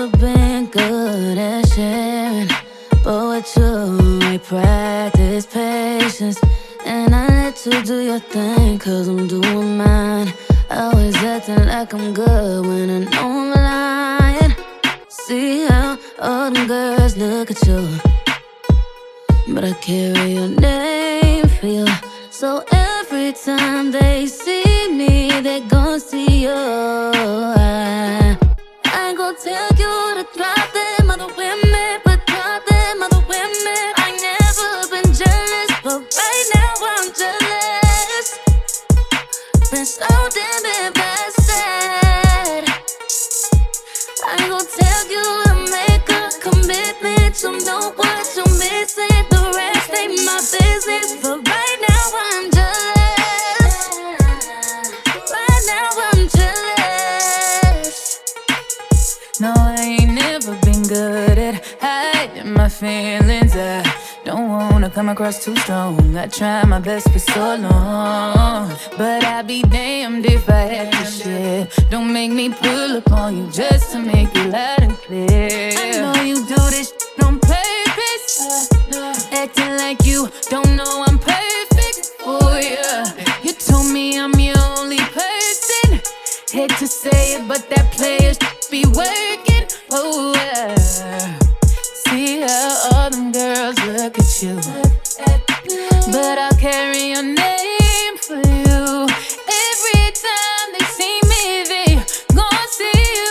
never been good at sharing, but with you I practice patience. And I let you do your thing, cause I'm doing mine. Always acting like I'm good when I know I'm lying. See how all them girls look at you, but I carry your name for you. So every time they see me, they gon' see you. I ain't gon' tell you to drop them other women, but drop them other women. I never been jealous, but right now I'm jealous. Been so damn invested. I ain't gon' tell you to make a commitment. You know what you're missing. The rest ain't my business, but right now I'm jealous. Right now I'm jealous. No, I ain't never been good at hiding my feelings. I don't wanna come across too strong. I try my best for so long, but I'd be damned if I had to share. Don't make me pull up on you just to make it loud and clear. I know you do this on purpose, acting like you don't know I'm perfect for you. You told me I'm your only person. Hate to say it, but that player's be working. Oh yeah. See how all them girls look at you, but I'll carry your name for you. Every time they see me, they gon' see you.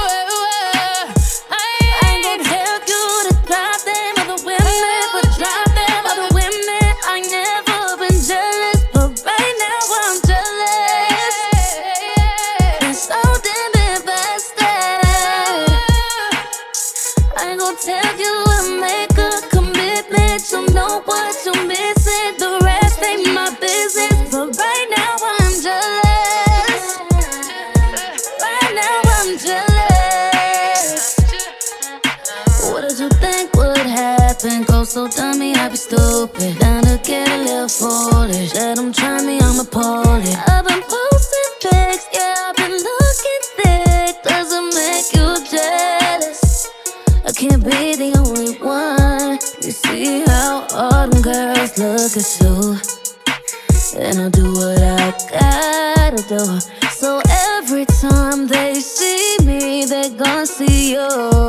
I ain't gon' tell you to drop them other women, but drop them other women. I never been jealous, but right now I'm jealous. Been so damn invested. I ain't gon' tell you to make a commitment. You know what you're missing. The rest ain't my business, but right now I'm jealous. Right now I'm jealous. What did you think would happen? Go so dummy, I be stupid. Down to get a little foolish. Let them try me, I'ma pull it. I've been posting pics, yeah, I've been looking thick. Does it make you jealous? I can't be the only one. You see how all them girls look at you, and I'll do what I gotta do. So every time they see me, they gon' see you.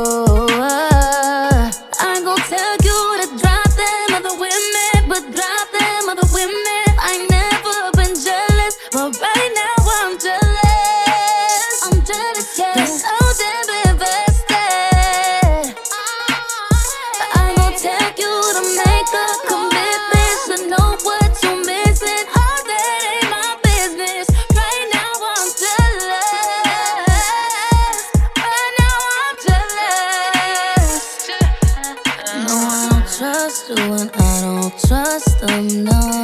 I ain't gon' tell you to drop them other women, but drop them other women. I ain't never been jealous, but right now I'm jealous. I'm jealous, yeah. Been so damn invested. I ain't gon' tell you to make a commitment. You know what you're missing. All that ain't my business. Right now I'm jealous. Right now I'm jealous. No, I don't trust you and I don't trust them, no.